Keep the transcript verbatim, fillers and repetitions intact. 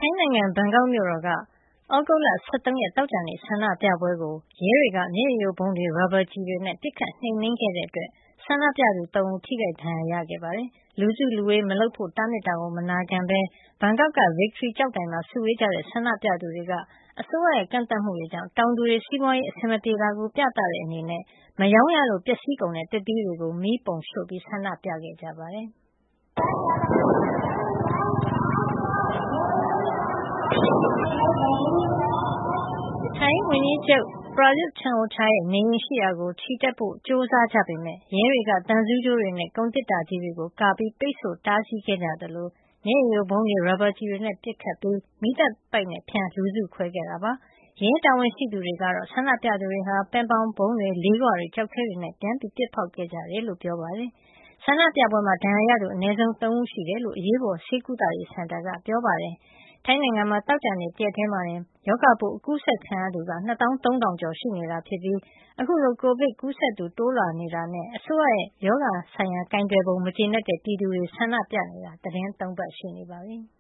ထိုင်းနိုင်ငံဘန်ကောက်မြို့တော်က သြဂုတ်လ ၁၃ ရက် သောကြာနေ့ဆန္ဒပြပွဲကို ရဲတွေက မျက်ရည်ယိုဗုံးတွေ၊ ရာဘာကျည်တွေနဲ့ ပစ်ခတ်နှိမ်နင်းခဲ့တဲ့အတွက် ဆန္ဒပြသူ ၃ ဦး ထိခိုက်ဒဏ်ရာရခဲ့ပါတယ်။ လူစုလူဝေးမလုပ်ဖို့ တားမြစ်တာကို မနာခံဘဲ ဘန်ကောက်က Victory ကျောက်တိုင်မှာ စုဝေးကြတဲ့ ဆန္ဒပြသူတွေက အစိုးရရဲ့ ကန့်သတ်မှုတွေကြောင့် တောင်သူတွေ စီးပွားရေး အဆင်မပြေတာကို ပြသတဲ့အနေနဲ့ မရောင်းရလို့ ပျက်စီးကုန်တဲ့ သစ်သီးတွေကို မီးပုံရှို့ပြီး ဆန္ဒပြခဲ့ကြပါတယ်။ ထိုင်းဝန်ကြီးချုပ် Prayuth Chan-o-cha ရဲ့ နေအိမ်ရှိရာကို ချီတက်ဖို့ ကြိုးစားကြပေမယ့် ရဲတွေက သံဆူးကြိုးတွေနဲ့ ကုန်သေတ္တာကြီးတွေကို ကာပြီး ပိတ်ဆို့တားဆီးခဲ့ကြသလို မျက်ရည်ယိုဗုံးတွေ၊ ရာဘာကျည်တွေနဲ့ ပစ်ခတ်ပြီး မီးသတ်ပိုက်နဲ့ဖျန် လူစုခွဲခဲ့တာပါ။ ရဲတာဝန်ရှိသူတွေကတော့ ဆန္ဒပြသူတွေဟာ ပင်ပေါင်ဗုံးတွေ၊ လေးခွတွေ၊ ကျောက်ခဲတွေနဲ့ ပြန်ပစ်ဖောက်ခဲ့ကြတယ်လို့ ပြောပါတယ်။ ဆန္ဒပြပွဲမှာ ဒဏ်ရာရသူ အနည်းဆုံး ၃ ဦးရှိတယ်လို့ အရေးပေါ်ဆေးကုသရေးစင်တာက ပြောပါတယ်။ ထိုင်းနိုင်ငံမှာ သောကြာနေ့ တရက်တည်းမှာတင် ရောဂါပိုး ကူးစက်ခံရသူ ၂၃,၀၀၀ ကျော်ရှိနေတာဖြစ်ပြီး အခုလို ကိုဗစ်ကူးစက်သူ တိုးလာနေတာနဲ့ အစိုးရရဲ့ ရောဂါဆိုင်ရာ ကိုင်တွယ်ပုံ မကျေနပ်တဲ့ ပြည်သူတွေ ဆန္ဒပြနေတာ သီတင်း ၃ ပတ်ရှိနေပါပြီ။